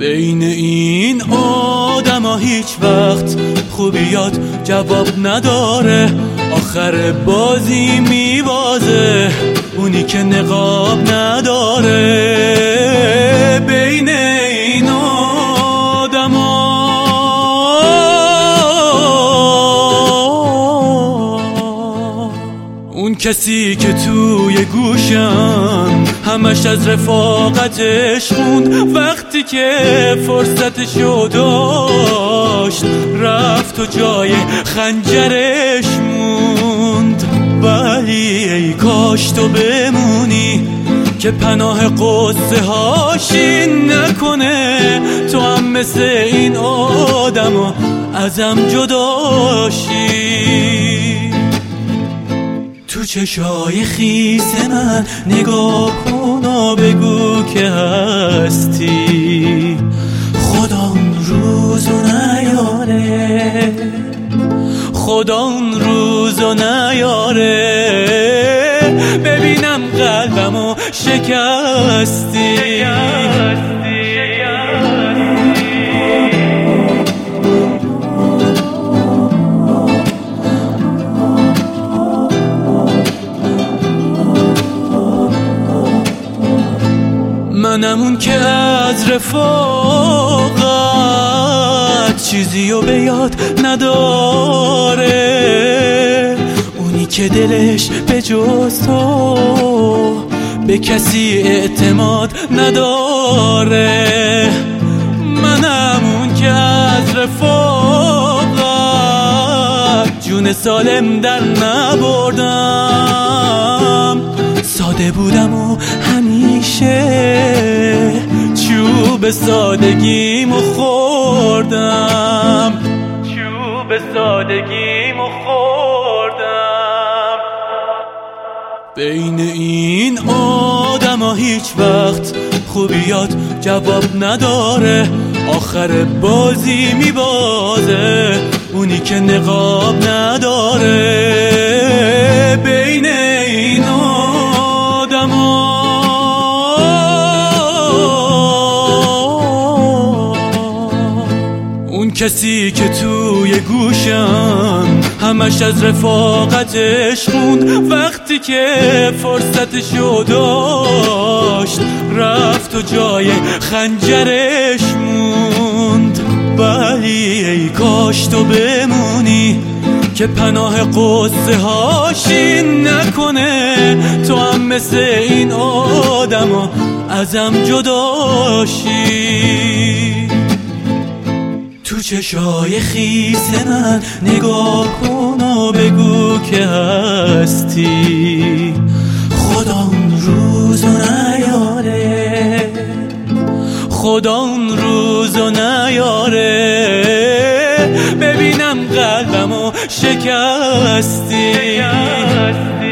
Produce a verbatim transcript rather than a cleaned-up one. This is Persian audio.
بین این آدما هیچ وقت خوبیات جواب نداره، آخر بازی میبازه اونی که نقاب نداره. بین این آدما اون کسی که توی گوشم همش از رفاقتش خوند، وقتی که فرصتشو داشت رفت و جای خنجرش موند. ولی ای کاش تو بمونی که پناه قصه هاشین نکنه، تو هم مثل این آدما ازم جداشی. تو چشای خیس من نگاه کن و بگو که هستی، خدا اون روزو نیاره، خدا اون روزو نیاره. ببینم قلبمو شکستی. منم اون که از رفاقت چیزیو به یاد نداره، اونی که دلش به جز تو به کسی اعتماد نداره. منم اون که از رفاقت جون سالم در نبردم، ساده بودم و همیشه چوب سادگیمو خوردم، چوب سادگیمو خوردم. بین این آدما هیچ وقت خوبیات جواب نداره، آخر بازی میبازه اونی که نقاب نداره. بین این آدما اون کسی که توی گوشم همش از رفاقتش خوند، وقتی که فرصتشو داشت رفت و جای خنجرش موند. ولی ای کاش تو بمونی که پناه قصه هاشین نکنه، تو هم مثل این آدما ازم جداشی. تو چشای خیس من نگاه کن و بگو که هستی، خدا اون روزو نیاره، خدا اون روزو نیاره. ببینم قلبمو شکستی.